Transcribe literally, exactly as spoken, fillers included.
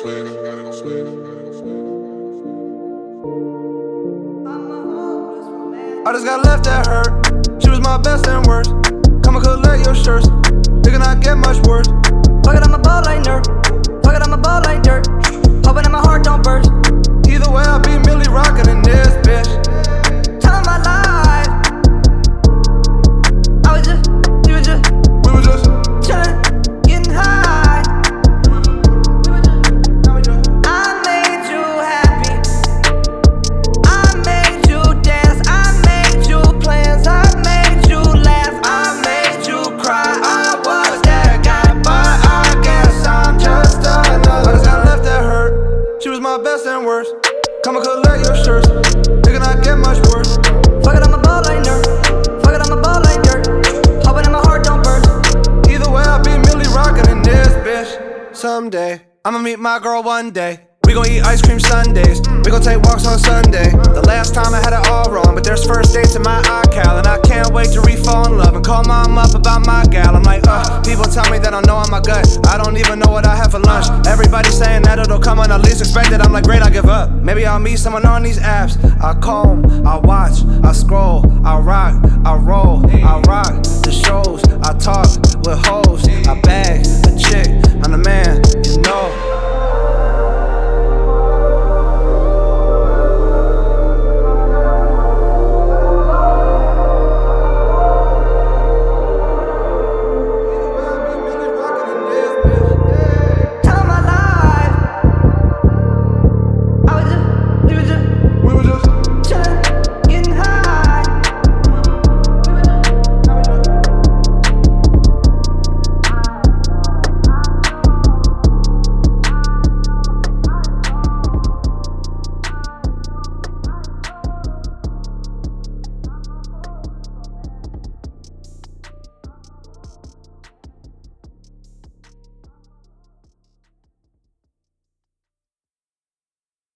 I just got left at her. She was my best and worst. Come and collect your shirts. It cannot get much worse. Fuck it, I'm a ball like Nerf. Fuck it, I'm a ball like dirt. Hoping that my heart don't burst. Either way, I be Millie rockin' in this bitch. Time of my life. I was just, you was just, We was just chillin', getting high. I made you happy. I made you dance. I made you plans. I made you laugh. I made you cry. I was that guy, but I guess I'm just another. I just got left at her. She was my best and worst. Come and collect your shirts. It cannot get much worse. Fuck it, I'm a ball like Nerf. Fuck it, I'm a ball like dirt. Hoping that my heart don't burst. Either way, I be Millie rockin' in this bitch. Someday, I'ma meet my girl one day. We gon' eat ice cream sundaes. We gon' take walks on Sunday. The last time I had it all wrong, but there's first dates in my iCal, and I can't wait to re-fall in love and call mom up about my gal. I'm like, uh, people tell me that I know in my gut. I don't even know what I had for lunch. Everybody saying that it'll come when I least expect it. I'm like, great, I give up. Maybe I'll meet someone on these apps. I comb, I watch, I scroll, I rock, I roll, I